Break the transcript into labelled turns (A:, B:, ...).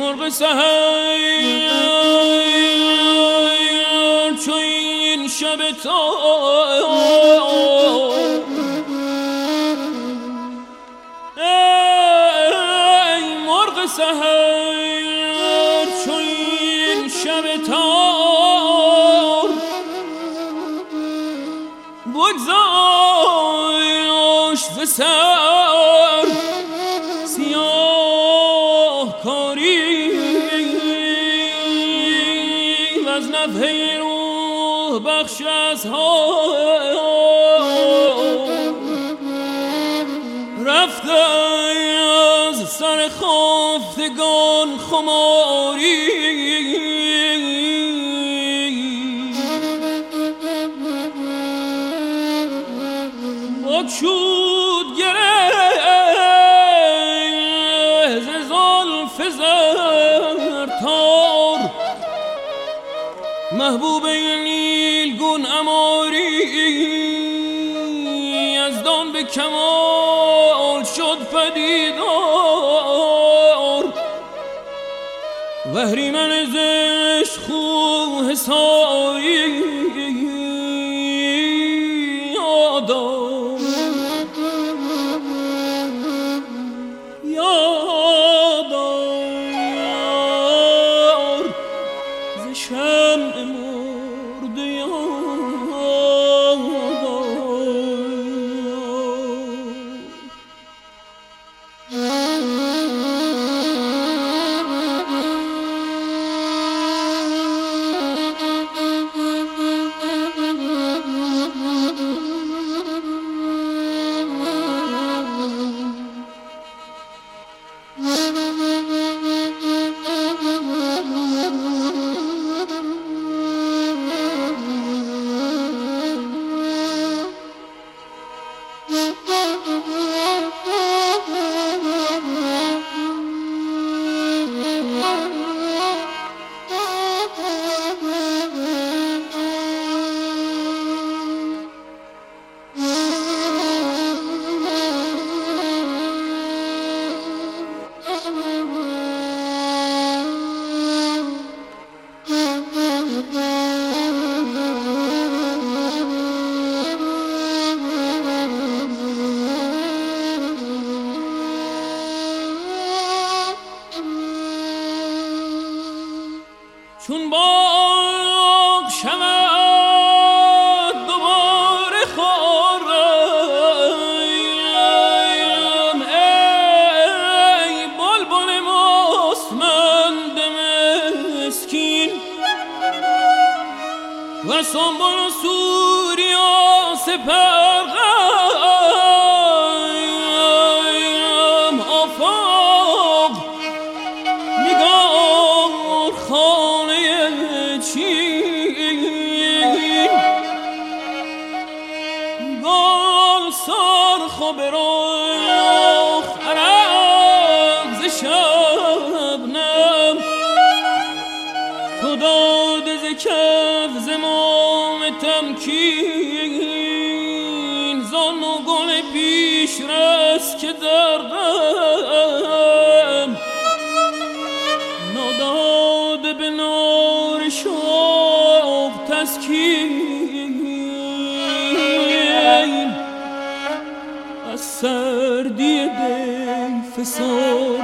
A: مرغ سحر چو این شب تار ای مرغ سحر چو این شب تار بگذاشت ز سر سیاه کاری و از نفحه روح بخش ازها رفت از سر خفتگان خماری بگشود گره ز زلف زرتار محبوب نیلگون عماری یزدان به کمال شد پدیدار و اهریمن زشت خو حسایی یادار ز شمع مرده چون باغ شود دوباره خورم ای بلبل مستمند مسکین و سنبل و سوری و سپرغم آفاق نگار خانه چین گل سرخ و براخ عرق ز شبنم تو داده ز کف زمام تمکین زان و گل پیش رس که دردم نداده به نار شوق تسکین از سردی دل فسان